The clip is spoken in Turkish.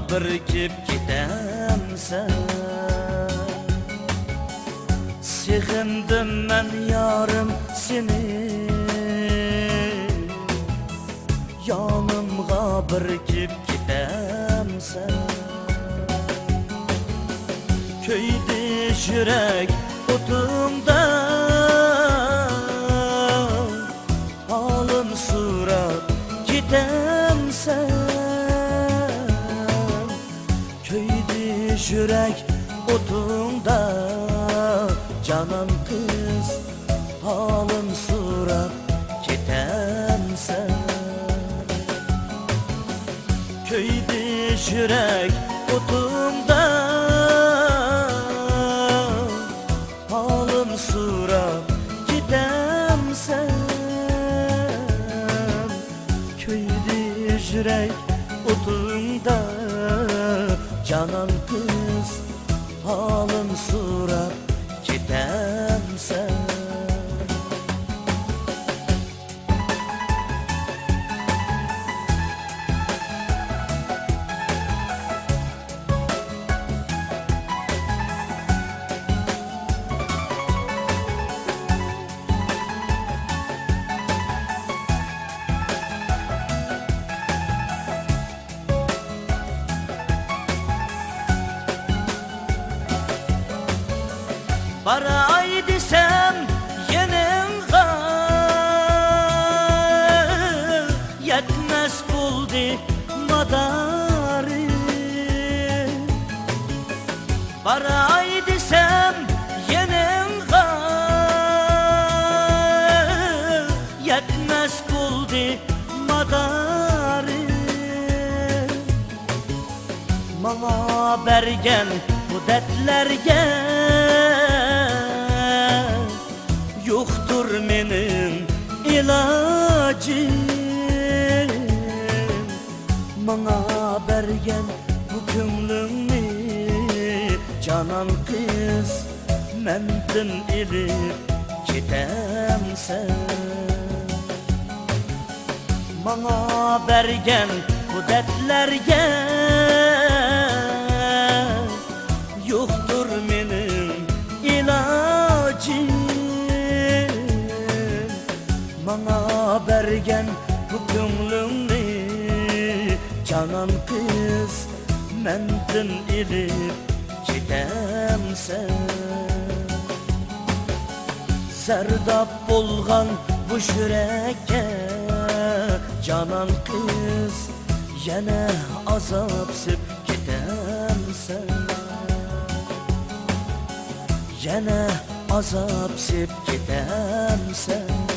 birikib ketamsan. Sevindim men yarim seni, yonimga birikib ketamsan. Köyde yürek otumda, halim so'rab ketamsan. Köyde yürek otumda, canan kız halim so'rab ketamsan. Köyde yürek otumda, halim so'rab ketamsan. Köyde yürek otumda, canan kız halim so'rab ketamsan. Baray desem yeningga yetmez buldu madari. Baray desem yeningga yetmez buldu madari. Bana bergen bu dertlerge yoktur menin ilacım. Bana bergen bu kümlümni, canan kız mendin ilip ketamsan. Bana bergen bu dertlerge yoktur menin ilacım. Bana bergen bu kümlümni, canan kız mendin ilip ketamsan. Zerdap bolgan bu yürekке, canan kız yana azapsıp ketamsan. Yana azapsıp ketamsan.